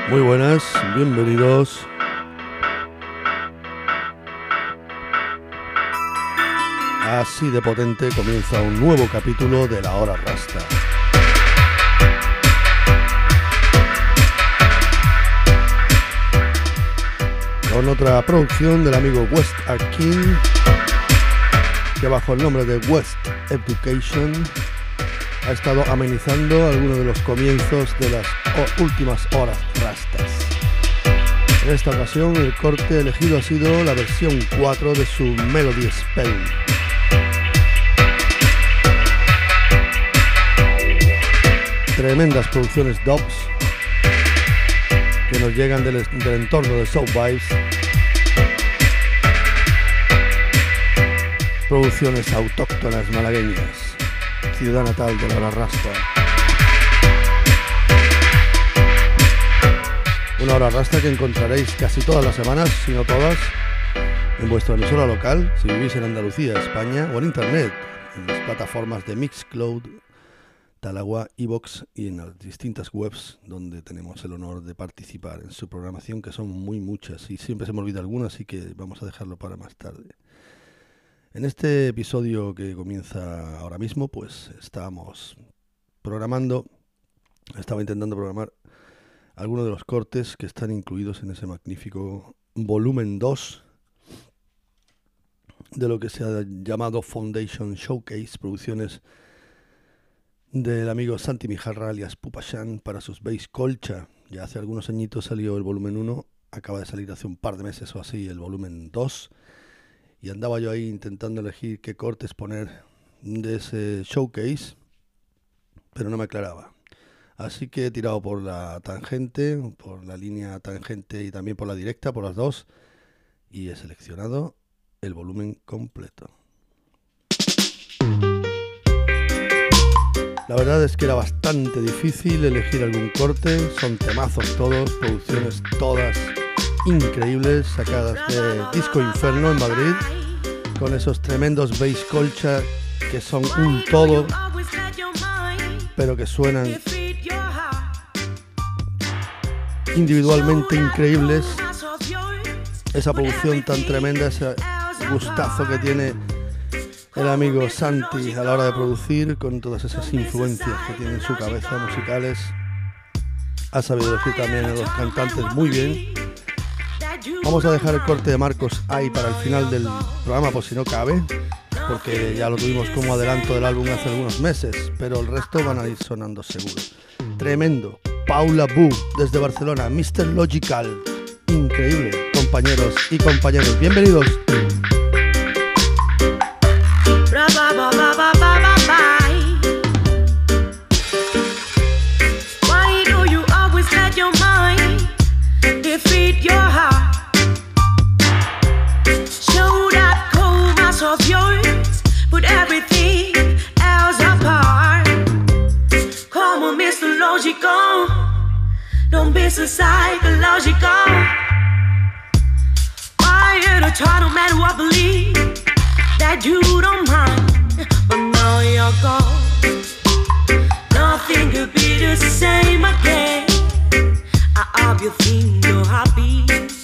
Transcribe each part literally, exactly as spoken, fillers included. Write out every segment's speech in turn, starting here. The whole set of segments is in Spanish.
Muy buenas, bienvenidos. Así de potente comienza un nuevo capítulo de La Hora Rasta. Con otra producción del amigo West Akin, que bajo el nombre de West Education ha estado amenizando algunos de los comienzos de las últimas horas rastas. En esta ocasión el corte elegido ha sido la versión cuatro de su Melody Spell. Tremendas producciones dubs que nos llegan del, del entorno de South Vibes. Producciones autóctonas malagueñas, ciudad natal de la Rasta. Una hora rasta que encontraréis casi todas las semanas, si no todas, en vuestra emisora local, si vivís en Andalucía, España, o en internet, en las plataformas de Mixcloud, Talagua, iVoox y en las distintas webs donde tenemos el honor de participar en su programación, que son muy muchas y siempre se me olvida alguna, así que vamos a dejarlo para más tarde. En este episodio que comienza ahora mismo, pues estábamos programando, estaba intentando programar algunos de los cortes que están incluidos en ese magnífico volumen dos de lo que se ha llamado Foundation Showcase, producciones del amigo Santi Mijarra alias Pupashan para sus Bass Colcha. Ya hace algunos añitos salió el volumen uno, acaba de salir hace un par de meses o así el volumen dos, y andaba yo ahí intentando elegir qué cortes poner de ese showcase, pero no me aclaraba. Así que he tirado por la tangente, por la línea tangente y también por la directa, por las dos, y he seleccionado el volumen completo. La verdad es que era bastante difícil elegir algún corte, son temazos todos, producciones todas increíbles, sacadas de Disco Inferno en Madrid, con esos tremendos bass colcha que son un todo, pero que suenan individualmente increíbles. Esa producción tan tremenda, ese gustazo que tiene el amigo Santi a la hora de producir, con todas esas influencias que tiene en su cabeza musicales. Ha sabido decir también a los cantantes muy bien. Vamos a dejar el corte de Marcos ahí para el final del programa, por si no cabe, porque ya lo tuvimos como adelanto del álbum hace algunos meses, pero el resto van a ir sonando seguro. Tremendo. Paula Boo desde Barcelona, mister Logical. Increíble, compañeros y compañeros. Bienvenidos. Why do you always let your mind defeat your heart? Show that cold mass of yours, put everything else apart. Come on, mister Logical, don't be so psychological. Why you to try to make what believe that you don't mind, but now you're gone. Nothing could be the same again. I hope you think you're happy.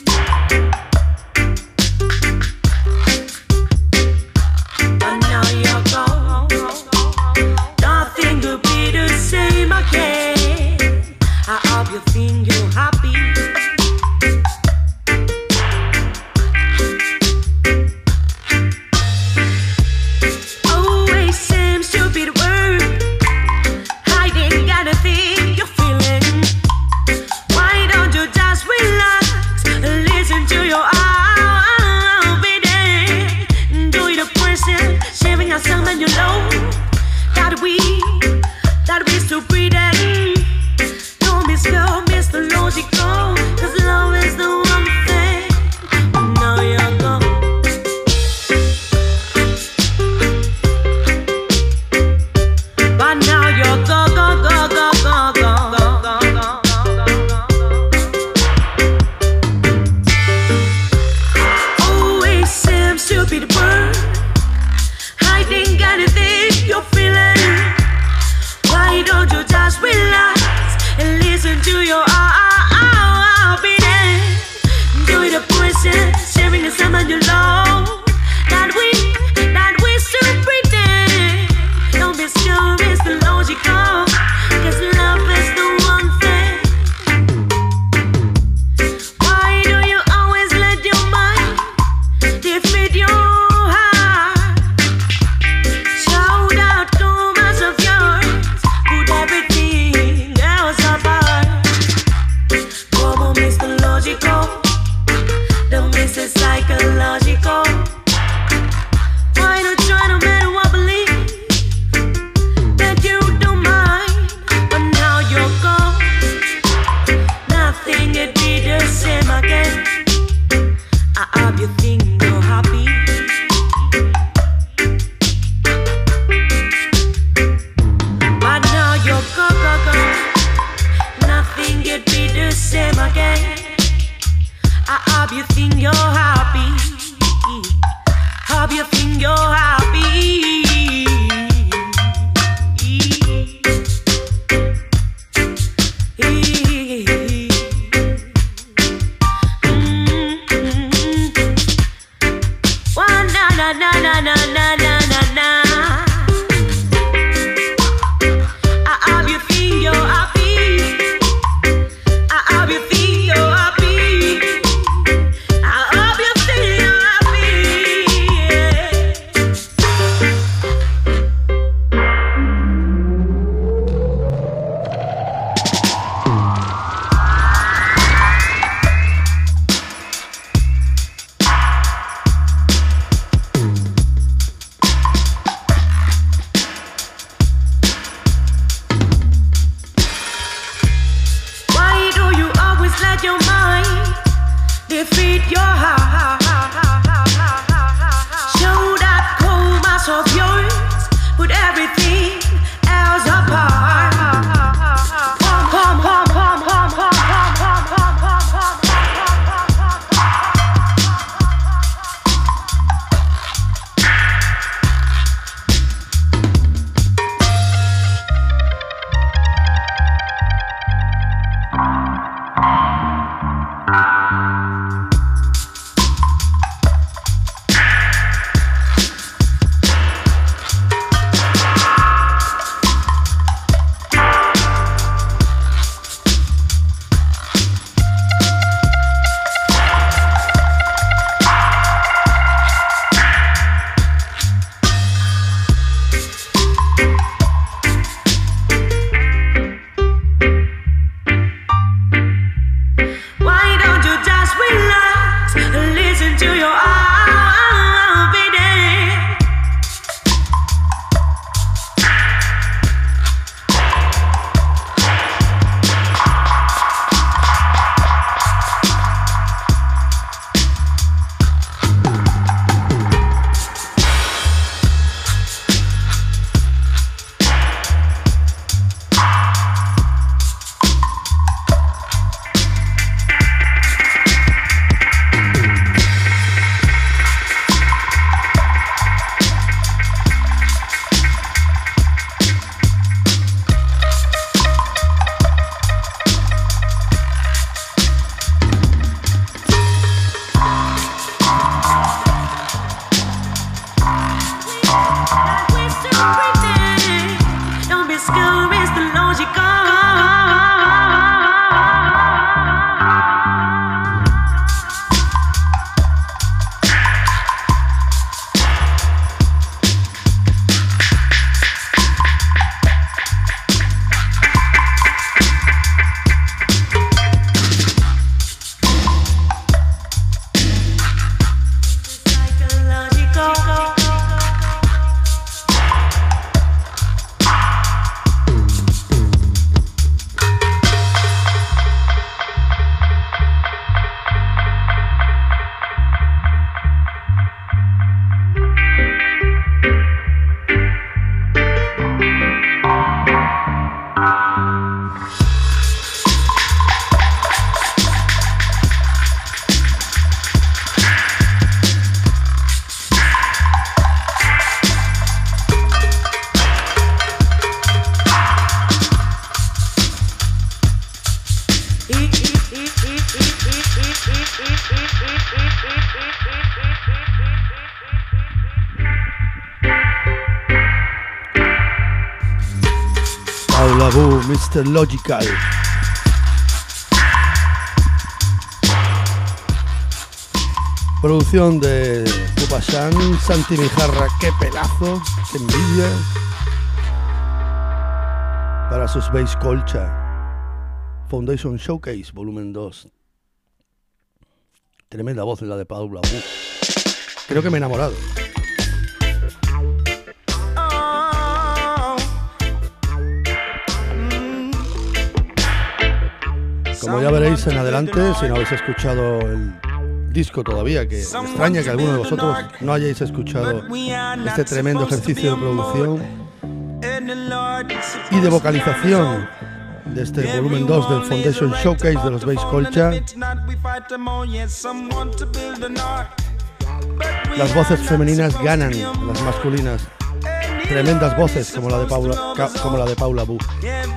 But now you're gone. Nothing could be the same again. I hope you think you're happy. hope you think you're happy. Hope you think you're happy. Na na na na na na na na. I hope you think you're happy. I hope you think you're happy. I hope you think you're Paula Boo, mister Logical. Producción de Pupashan, Santi Mijarra, qué pelazo, qué envidia. Para sus Bass Colcha. Foundation Showcase, volumen dos. Tremenda voz la de Paula Boo. Creo que me he enamorado. Como ya veréis en adelante, si no habéis escuchado el disco todavía, que me extraña que alguno de vosotros no hayáis escuchado este tremendo ejercicio de producción y de vocalización de este volumen dos del Foundation Showcase de los Bass Culture. Las voces femeninas ganan a las masculinas. Tremendas voces como la de Paula, como la de Paula Bu.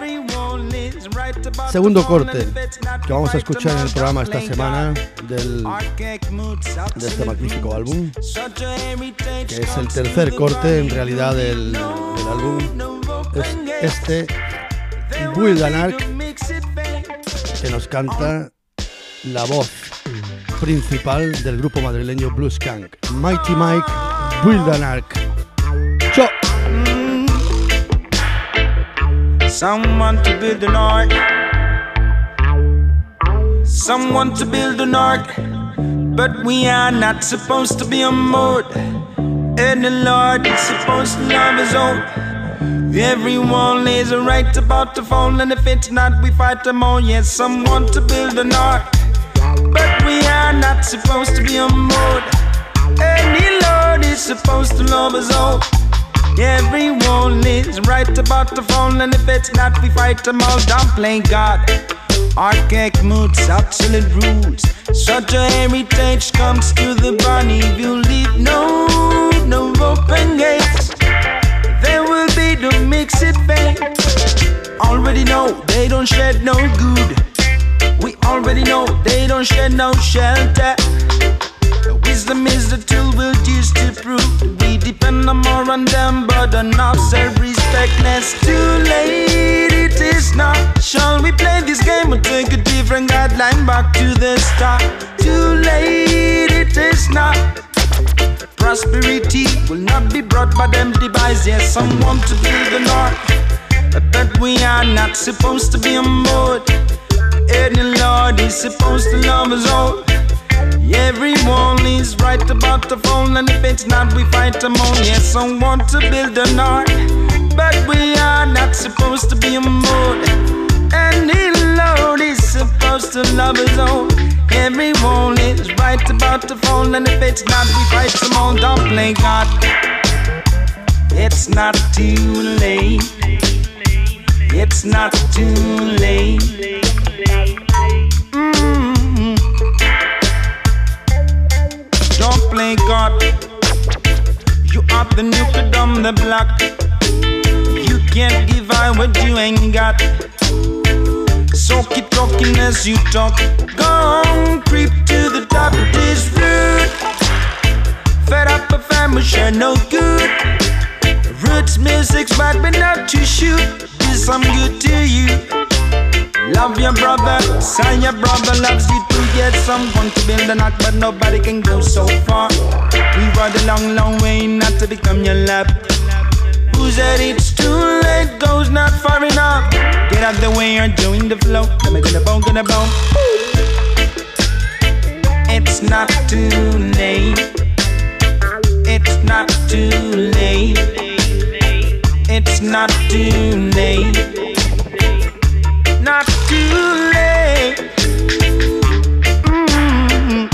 Segundo corte que vamos a escuchar en el programa esta semana del, de este magnífico álbum, que es el tercer corte en realidad del, del álbum, es este Build an Ark, que nos canta la voz principal del grupo madrileño Blue Skunk, Mighty Mike, Build an Ark. ¡Chao! Someone to build an ark. Someone to build an ark. But we are not supposed to be on board. And the Lord is supposed to love his own. Everyone lays a right about to fall. And if it's not, we fight them all. Yes, someone to build an ark. But we are not supposed to be on board. And the Lord is supposed to love his own. Everyone is right about to fall, and if it's not, we fight them all. Don't play God. Archaic moods, obsolete rules. Such a heritage comes to the body. If you leave no, no open gates, there will be the mixed fate. Already know they don't shed no good. We already know they don't shed no shelter. Wisdom is the tool we'll use to prove we depend no more on them, but on our self-respectness. Too late, it is not. Shall we play this game or take a different guideline back to the start? Too late, it is not. Prosperity will not be brought by them devices. Yes, someone to build an ark, but we are not supposed to be on board. And the Lord is supposed to love us all. Everyone is right about to fall, and if it's not, we fight them all. Yes, someone to build an ark, but we are not supposed to be on board. And the Lord is supposed to love his own. Everyone is right about to fall, and if it's not, we fight them all. Don't play God. It's not too late. It's not too late. Mm-hmm. Don't play God. You are the new kid on the block. You can't give out what you ain't got. So keep talking as you talk. Go on, creep to the top of this road. Fed up a family, share no good. Roots music's bad, but not to shoot. This I'm good to you. Love your brother, say your brother loves you too. Yes, someone to build an ark, but nobody can go so far. We rode a long, long way not to become your love. Who said it's too late, goes not far enough. Get out the way or join the flow. Let me gonna bone, gonna bone. It's not too late. It's not too late. It's not too late. Not too late. Mm-hmm.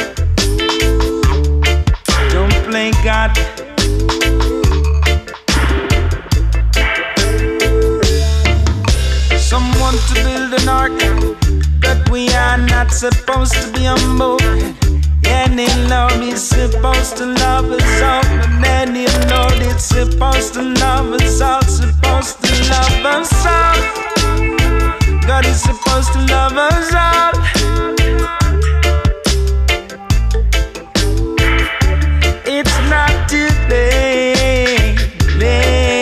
Don't play God. Someone to build an ark, but we are not supposed to be on board. And the Lord is supposed to love us all. And the Lord is supposed to love us all. Supposed to love us all. God is supposed to love us all. It's not too late, late.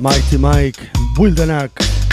Mighty Mike Wildenack,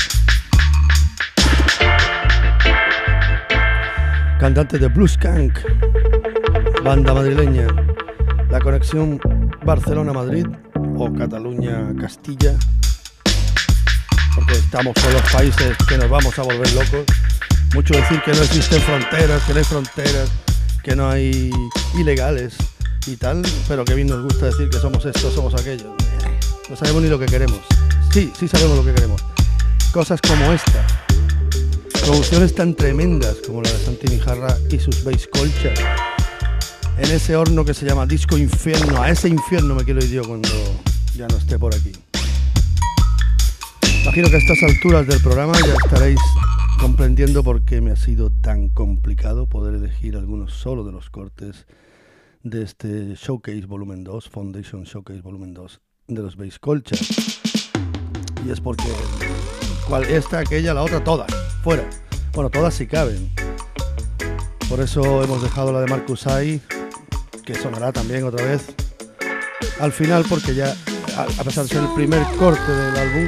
cantante de Blues Skank, banda madrileña. La conexión Barcelona-Madrid o Cataluña-Castilla, porque estamos con los países que nos vamos a volver locos. Mucho decir que no existen fronteras, que no hay fronteras, que no hay ilegales y tal, pero que bien nos gusta decir que somos esto, somos aquello. No sabemos ni lo que queremos. Sí, sí sabemos lo que queremos. Cosas como esta. Producciones tan tremendas como la de Santi Mijarra y sus Bass Culture. En ese horno que se llama Disco Infierno. A ese infierno me quiero ir yo cuando ya no esté por aquí. Imagino que a estas alturas del programa ya estaréis comprendiendo por qué me ha sido tan complicado poder elegir algunos solo de los cortes de este Showcase Volumen dos, Foundation Showcase Volumen dos de los Bass Culture. Y es porque cual esta, aquella, la otra, todas, fuera. Bueno, todas si caben. Por eso hemos dejado la de Marcus I, que sonará también otra vez al final, porque ya, a pesar de ser el primer corte del álbum,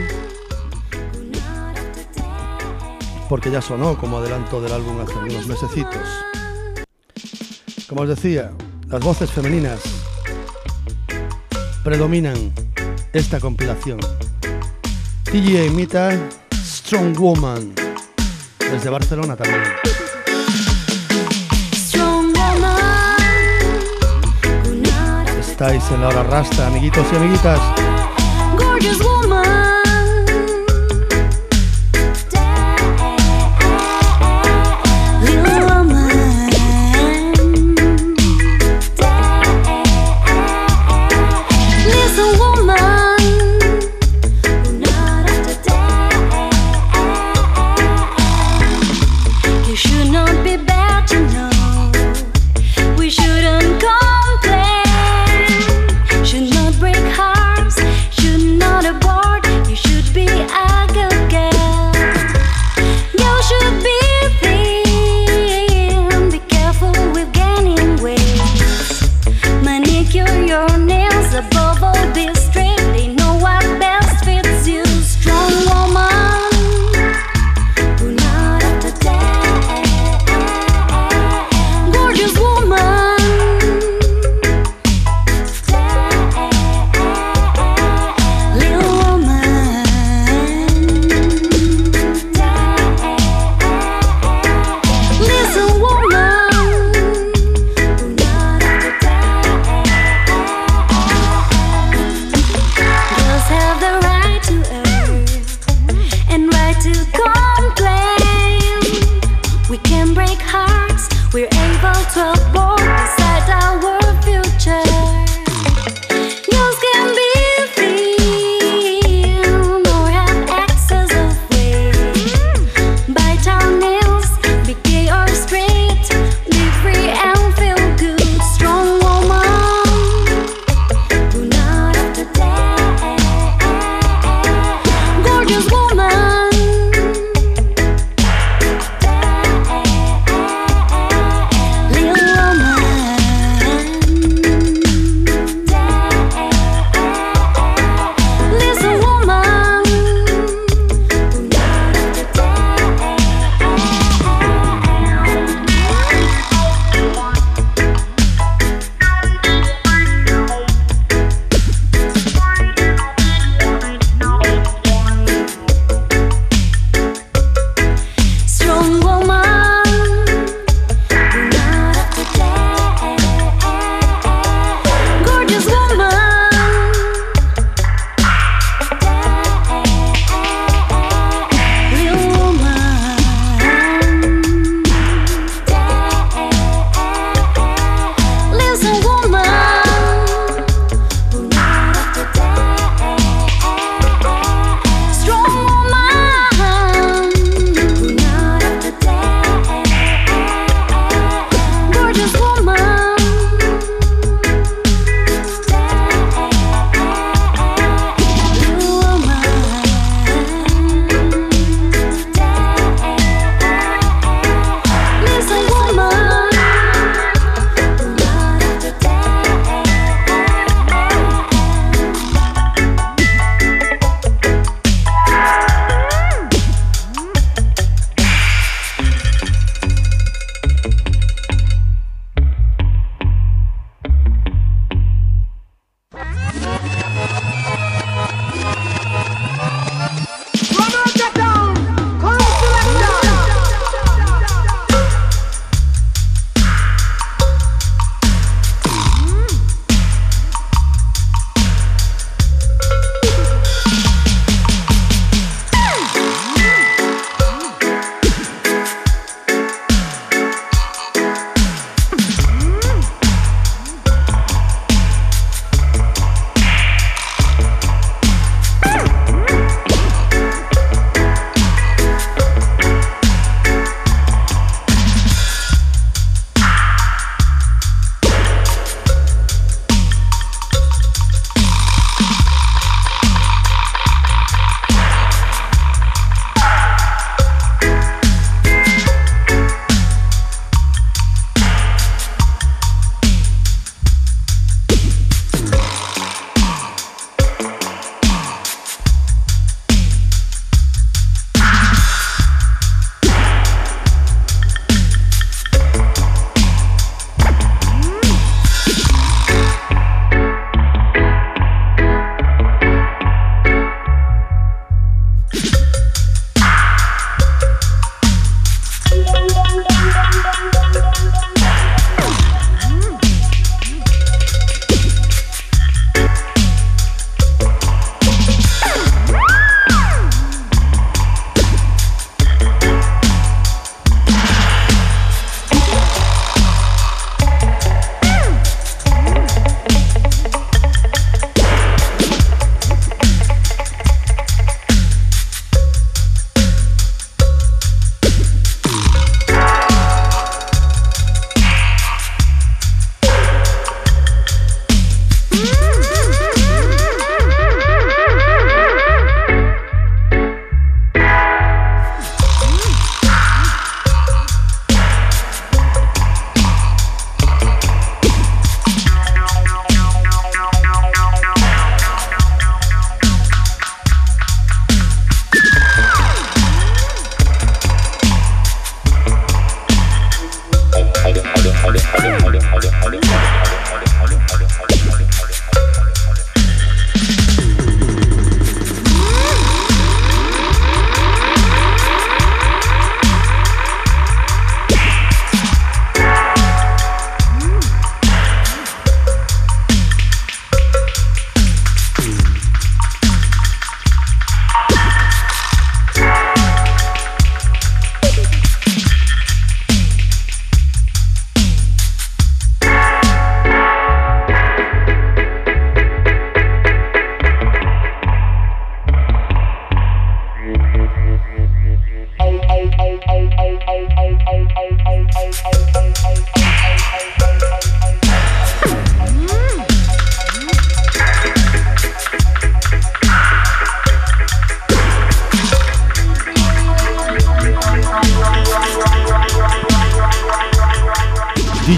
porque ya sonó como adelanto del álbum hace unos mesecitos. Como os decía, las voces femeninas predominan esta compilación. T G A imita Strong Woman, desde Barcelona también. Estáis en la hora rasta, amiguitos y amiguitas. Gorgeous woman. Should not break hearts, should not abort. You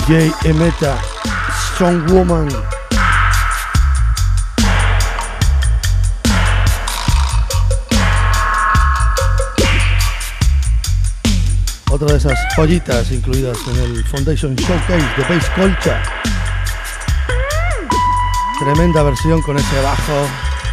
J Emeta, Strong Woman. Otra de esas joyitas incluidas en el Foundation Showcase de Bass Culture. Tremenda versión con ese bajo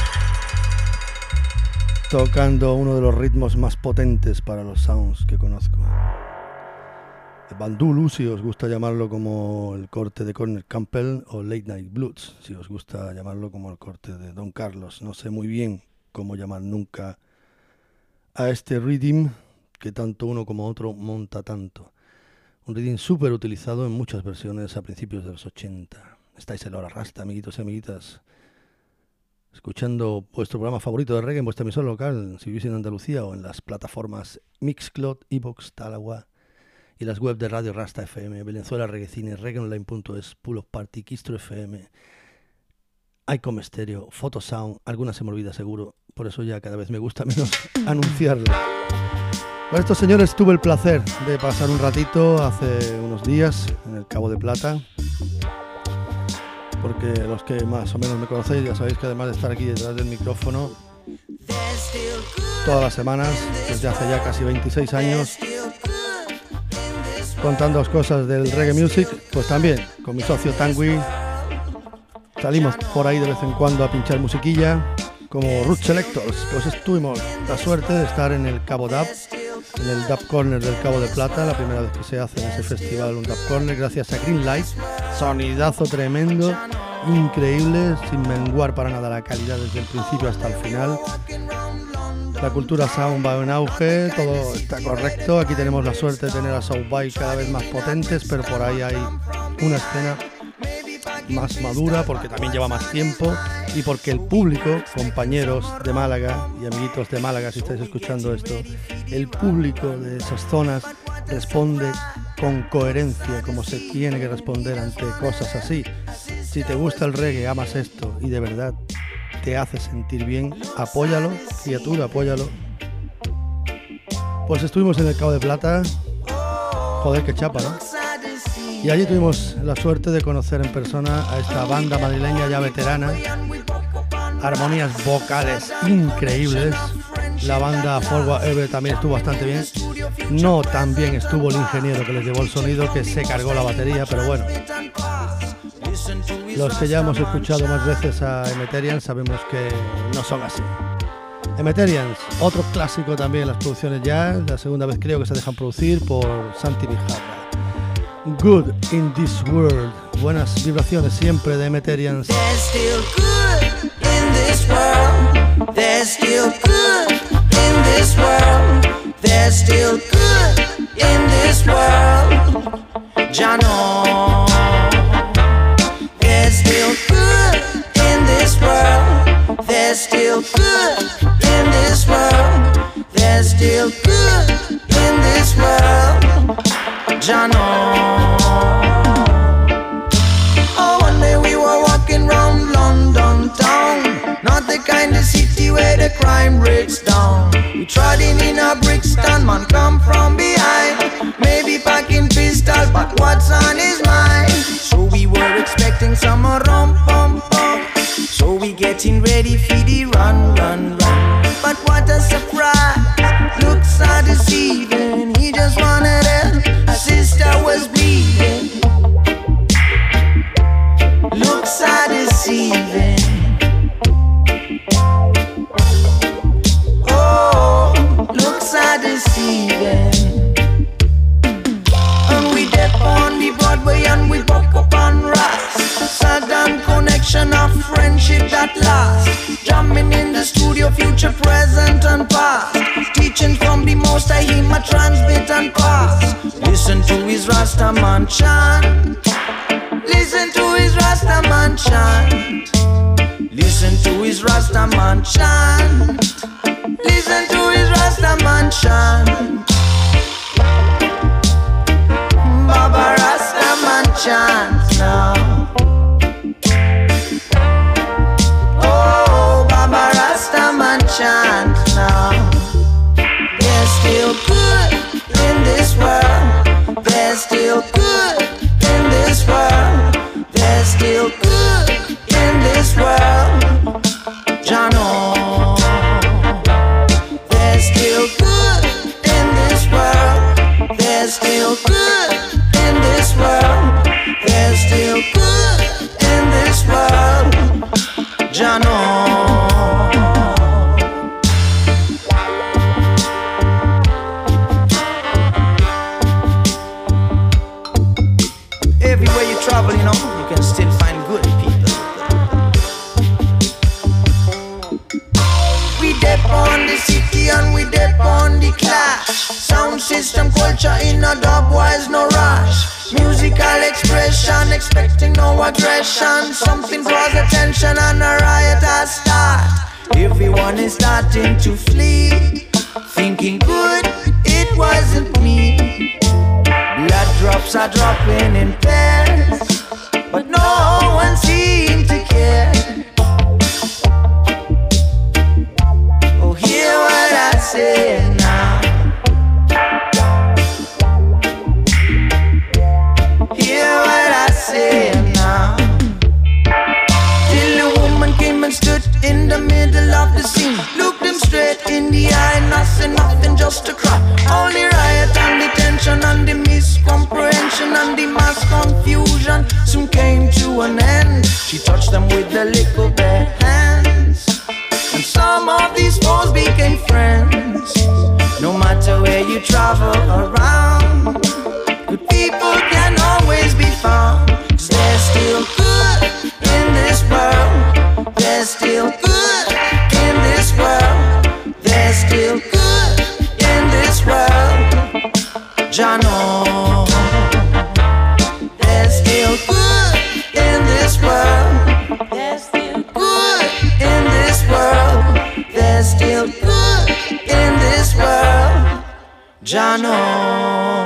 tocando uno de los ritmos más potentes para los sounds que conozco. El bandulu, si os gusta llamarlo como el corte de Cornel Campbell, o Late Night Blues, si os gusta llamarlo como el corte de Don Carlos. No sé muy bien cómo llamar nunca a este rhythm que tanto uno como otro monta tanto. Un rhythm súper utilizado en muchas versiones a principios de los ochenta. Estáis en la hora rasta, amiguitos y amiguitas, escuchando vuestro programa favorito de reggae en vuestra emisora local, si vivís en Andalucía, o en las plataformas Mixcloud, Evox, Talagua y las webs de Radio Rasta F M, Venezuela Reggaecine, reggaeonline punto es, Pool of Party, Kistro F M, Icom Stereo, Photosound. Algunas se me olvida seguro, por eso ya cada vez me gusta menos anunciarlo. Con estos señores tuve el placer de pasar un ratito hace unos días en el Cabo de Plata, porque los que más o menos me conocéis ya sabéis que además de estar aquí detrás del micrófono todas las semanas, desde hace ya casi veintiséis años, contándoos cosas del reggae music, pues también con mi socio Tangui salimos por ahí de vez en cuando a pinchar musiquilla como Root Selectors. Pues tuvimos la suerte de estar en el Cabo Dub, en el Dub Corner del Cabo de Plata, la primera vez que se hace en ese festival un Dub Corner, gracias a Green Light. Sonidazo tremendo, increíble, sin menguar para nada la calidad desde el principio hasta el final. La cultura sound va en auge, todo está correcto. Aquí tenemos la suerte de tener a South By cada vez más potentes, pero por ahí hay una escena más madura porque también lleva más tiempo y porque el público, compañeros de Málaga y amiguitos de Málaga, si estáis escuchando esto, el público de esas zonas responde con coherencia como se tiene que responder ante cosas así. Si te gusta el reggae, amas esto y de verdad te hace sentir bien, apóyalo, criatura, apóyalo. Pues estuvimos en el Cabo de Plata, joder, qué chapa, ¿no? Y allí tuvimos la suerte de conocer en persona a esta banda madrileña ya veterana, armonías vocales increíbles. La banda Forward Ever también estuvo bastante bien. No tan bien estuvo el ingeniero que les llevó el sonido, que se cargó la batería, pero bueno. Los que ya hemos escuchado más veces a Emeterians sabemos que no son así. Emeterians, otro clásico también en las producciones ya, la segunda vez creo que se dejan producir por Santi Mijarra. Good in this world, buenas vibraciones siempre de Emeterians. There's still good in this world. There's still good in this world. There's still good in this world. Ya no. There's still good in this world. There's still good in this world. There's still good in this world. Ya no. Oh, one day we were walking round London town, not the kind of city where the crime breaks down. We trod in in a Brixton, man come from behind, maybe packing pistol, but what's on his mind? So we were expecting some rum pum pum, so we getting ready for the run run run. But what a surprise, looks are deceiving. He just wanted help, a sister was bleeding. Looks are deceiving. Oh, looks are deceiving. And we dip on the Broadway and we buck up on Ross. Sudden connection of friendship that lasts. Jamming in the studio, future, present and past. Teaching from the most I hear my transmit and pass. Listen to his Rastaman chant. Listen to his Rastaman chant. Listen to his Rastaman chant. Listen to his Rastaman chant. Baba Rastaman chant now. Oh, Baba Rastaman chant now. There's still good in this world. There's still good in this Everywhere you travel, you know, you can still find good people. We dep on the city and we dep on the clash. Sound system culture in a dub wise, no rush. Musical expression, expecting no aggression. Something draws attention and a riot has start. Everyone is starting to flee, thinking good, it wasn't me. Blood drops are dropping in pairs, but no one seemed to care. Oh, hear what I say now. Hear what I say now. Till a woman came and stood in the middle of the scene, looked him straight in the eye, nothing, nothing, just a cry. Only riot and the tension and the miscomprehension and the mass confusion soon came to an end. She touched them with the little bare hands, and some of these foes became friends. No matter where you travel around, good people can always be found. 'Cause there's still good in this world. There's still good in this world. There's still good in this world. Jano. There's still good in this world. There's still good in this world. There's still good in this world. Jano.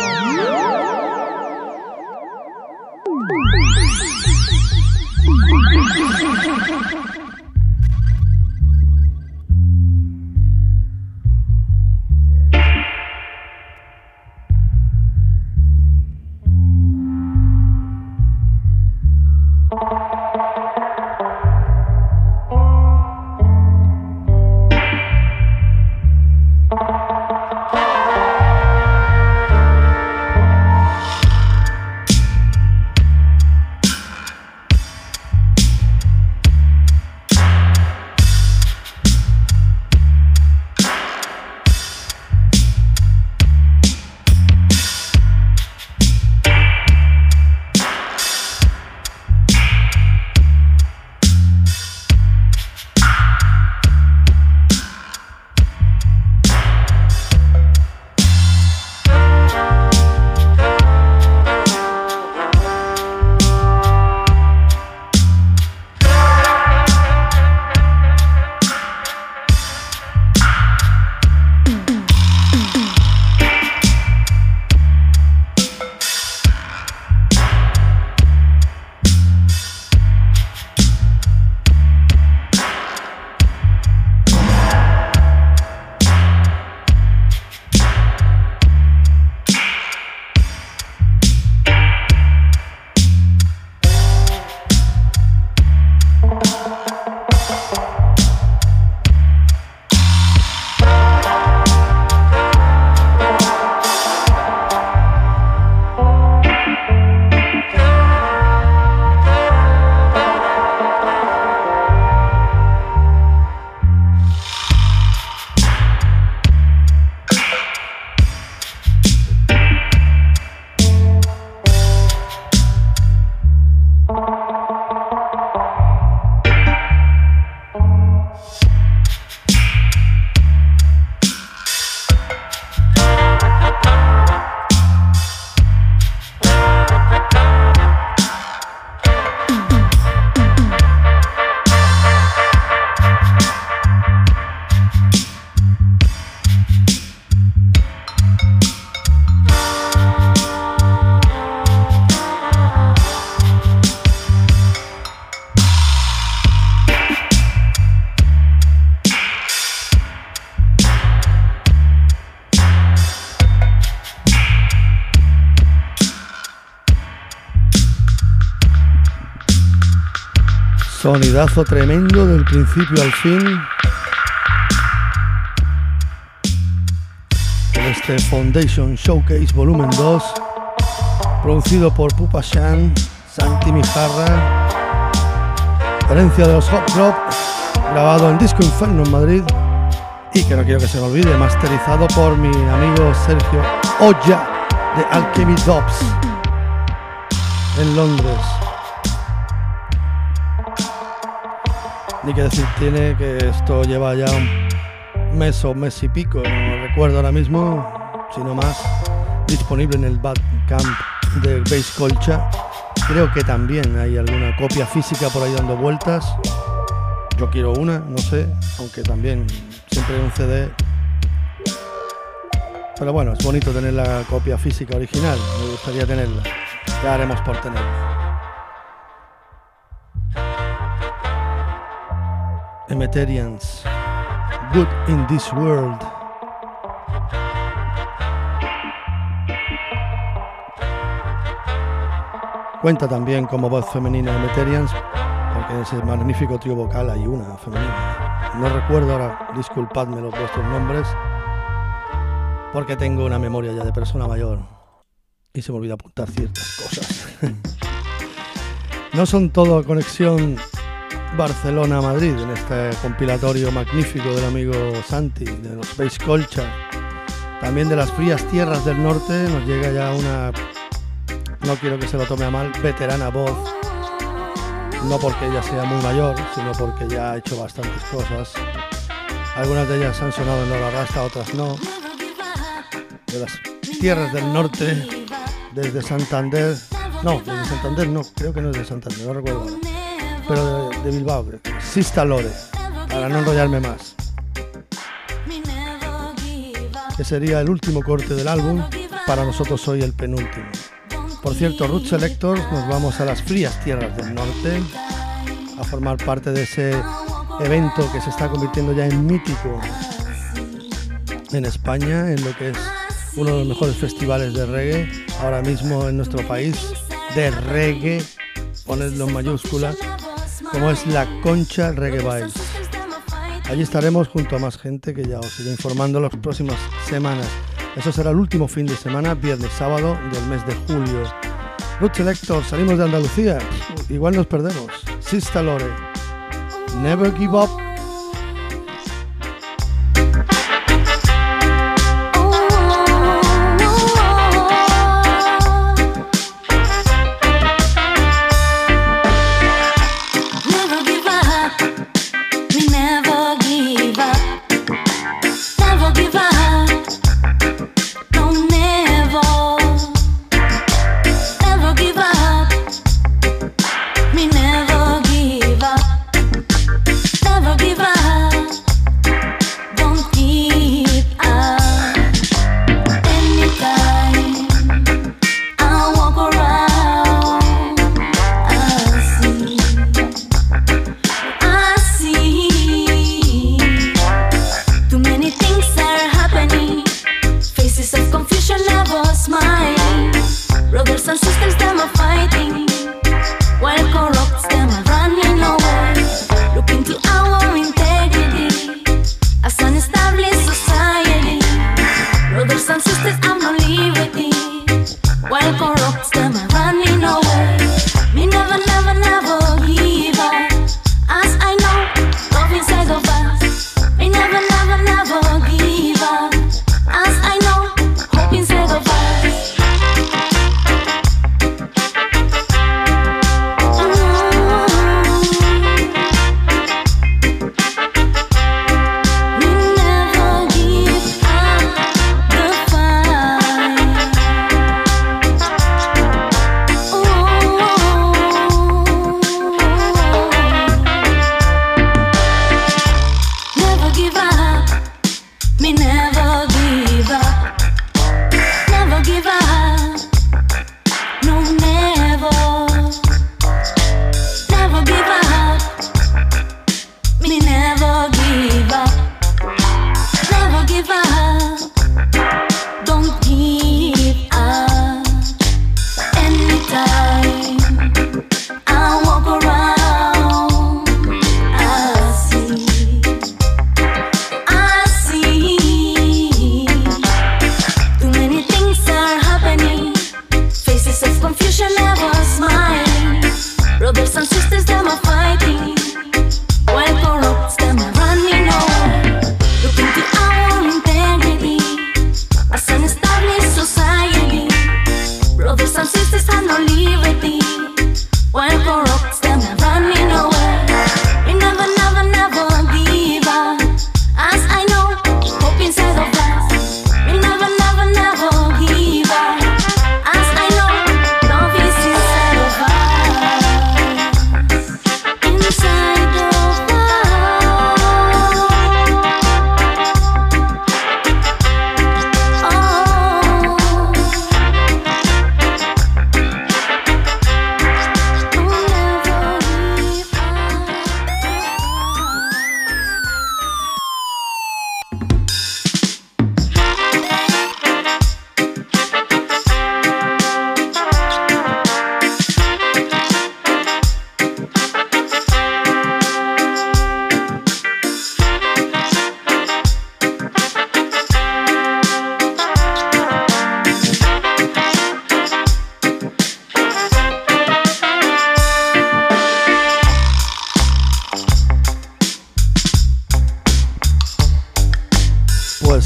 Sonidazo tremendo del principio al fin. En este Foundation Showcase volumen dos, producido por Pupa Shan, Santi Mijarra Herencia de los Hot Drop, grabado en Disco Inferno en Madrid y que no quiero que se me olvide, masterizado por mi amigo Sergio Oya de Alchemy Dubs en Londres. Ni que decir tiene que esto lleva ya un mes o mes y pico, no recuerdo ahora mismo, sino más, disponible en el Bandcamp de Bass Culture. Creo que también hay alguna copia física por ahí dando vueltas. Yo quiero una, no sé, aunque también siempre hay un C D. Pero bueno, es bonito tener la copia física original, me gustaría tenerla. Ya haremos por tenerla. Emeterians, Good in This World. Cuenta también como voz femenina de Emeterians, porque en ese magnífico trío vocal hay una femenina. No recuerdo ahora, disculpadme los vuestros nombres, porque tengo una memoria ya de persona mayor y se me olvida apuntar ciertas cosas. No son todo conexión Barcelona-Madrid en este compilatorio magnífico del amigo Santi, de los Bass Culture. También de las frías tierras del norte nos llega ya una... No quiero que se lo tome a mal, veterana voz, no porque ella sea muy mayor, sino porque ya ha hecho bastantes cosas. Algunas de ellas han sonado en Lola Rasta, otras no. De las tierras del norte, desde Santander, no, desde Santander no, creo que no es de Santander, no recuerdo ahora, pero de, de Bilbao, creo. Sista Lore, para no enrollarme más. Que sería el último corte del álbum, para nosotros hoy el penúltimo. Por cierto, Root Selectors, nos vamos a las frías tierras del norte a formar parte de ese evento que se está convirtiendo ya en mítico en España, en lo que es uno de los mejores festivales de reggae ahora mismo en nuestro país, de reggae, ponedlo en mayúscula, como es la Concha Reggae Vibes. Allí estaremos junto a más gente que ya os iré informando las próximas semanas. Eso será el último fin de semana, viernes, sábado del mes de julio. Root Selectors, salimos de Andalucía, igual nos perdemos. Sista Lore, Never Give Up. Never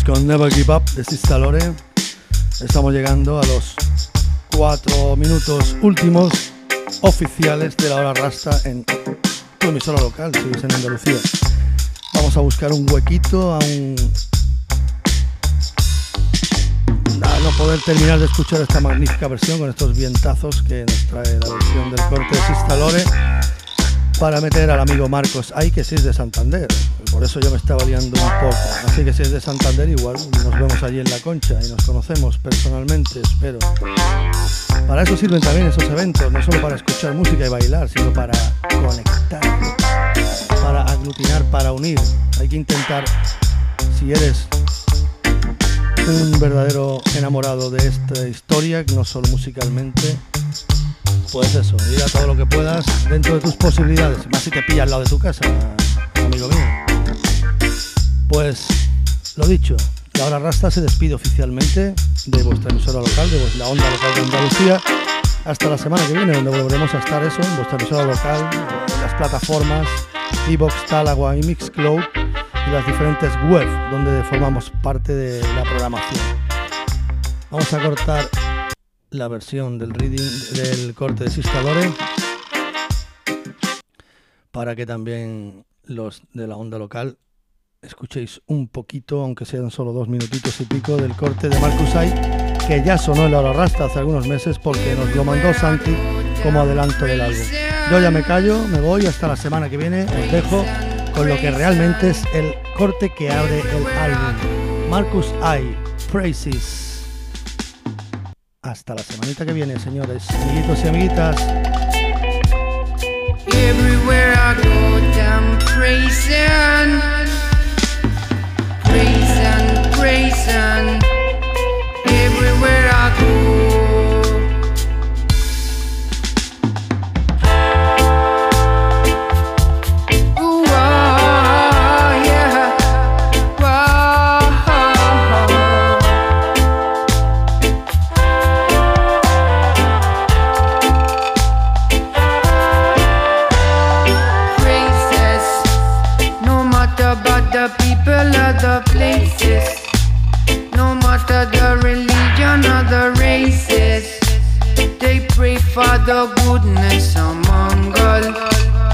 con Never Give Up de Sista Lore. Estamos llegando a los cuatro minutos últimos oficiales de la hora rasta en tu emisora local, si vives en Andalucía. Vamos a buscar un huequito a un... a no poder terminar de escuchar esta magnífica versión con estos vientazos que nos trae la versión del corte de Sista Lore, para meter al amigo Marcos ahí, que sí es de Santander. Por eso yo me estaba liando un poco. Así que si es de Santander, igual nos vemos allí en la Concha y nos conocemos personalmente, espero. Para eso sirven también esos eventos, no solo para escuchar música y bailar, sino para conectar, para aglutinar, para unir. Hay que intentar, si eres un verdadero enamorado de esta historia, no solo musicalmente, pues eso, ir a todo lo que puedas dentro de tus posibilidades, más si te pillas al lado de tu casa, amigo mío. Pues lo dicho, la hora rasta se despide oficialmente de vuestra emisora local, de la onda local de Andalucía, hasta la semana que viene, donde volveremos a estar eso, en vuestra emisora local, en las plataformas iVoox, Talagua y Mixcloud, y las diferentes webs donde formamos parte de la programación. Vamos a cortar la versión del reading del corte de Sista Lore para que también los de la onda local escuchéis un poquito, aunque sean solo dos minutitos y pico, del corte de Marcus Ai, que ya sonó en la hora rasta hace algunos meses porque nos lo mandó Santi como adelanto del álbum. Yo ya me callo, me voy, hasta la semana que viene os dejo con lo que realmente es el corte que abre el álbum, Marcus Ai, Praises. Hasta la semanita que viene, señores, amiguitos y amiguitas. Everywhere I go, I'm praising, praising, praising. Everywhere I go. Other places, no matter the religion or the races, they pray for the goodness among all.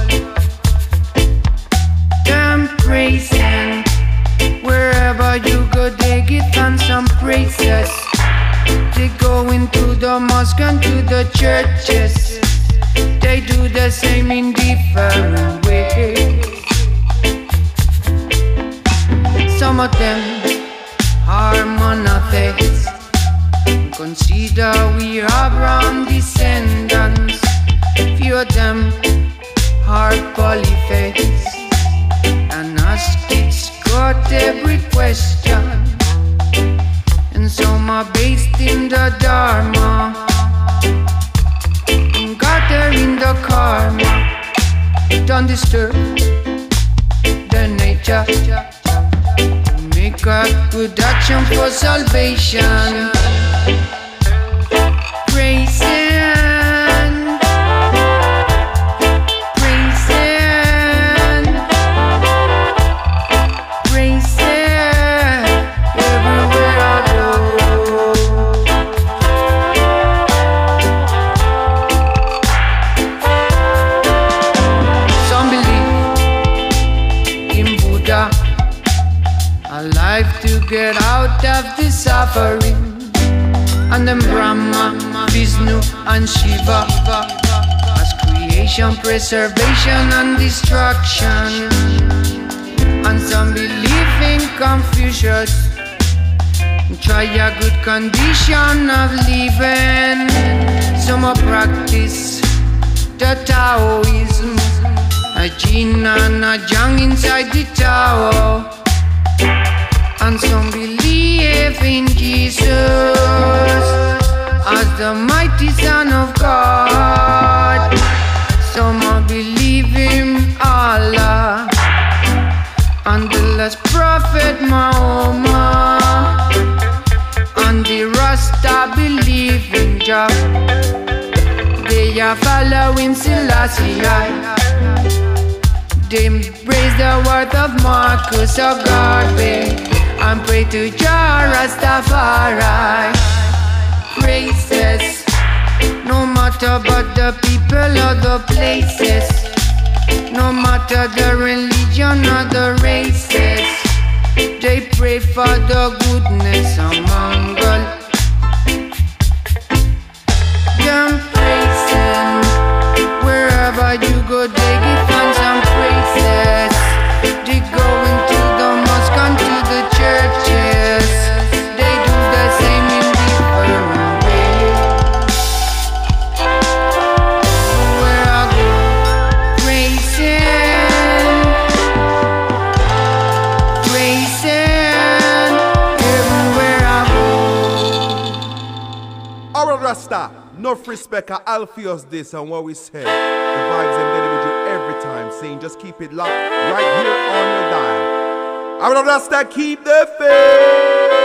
Them praising, wherever you go they give thanks and praises. They go into the mosque and to the churches, they do the same in different ways. Some of them are monotheists, consider we Abraham descendants. Few of them are polytheists, and ask it's got every question. And some are based in the Dharma, and gather in the karma. Don't disturb the nature, make a good action for salvation. Praising, praising, praising, everywhere I go. Some believe in Buddha, a life to get out of the suffering, and then Brahma, Vishnu and Shiva as creation, preservation and destruction. And some believe in Confucius, try a good condition of living. Some will practice the Taoism, a yin and a yang inside the Tao. And some believe in Jesus as the mighty Son of God. Some believe in Allah and the last prophet Muhammad. And the Rasta believe in Jah. They are following Selassie. They embrace the word of Marcus Garvey. and pray to Jah Rastafari. Praises, no matter about the people or the places, no matter the religion or the races, they pray for the goodness among all. Them praising, wherever you go, they give thanks and praises. They go into the mosque and to the churches. They do the same in different ways. Where I go, praising, praising, everywhere I go. Alright, Rasta, enough respect, I Alpheus this and what we say. The vibes embedded with you every time, saying just keep it locked right here on your dial. Alright, Rasta, keep the faith.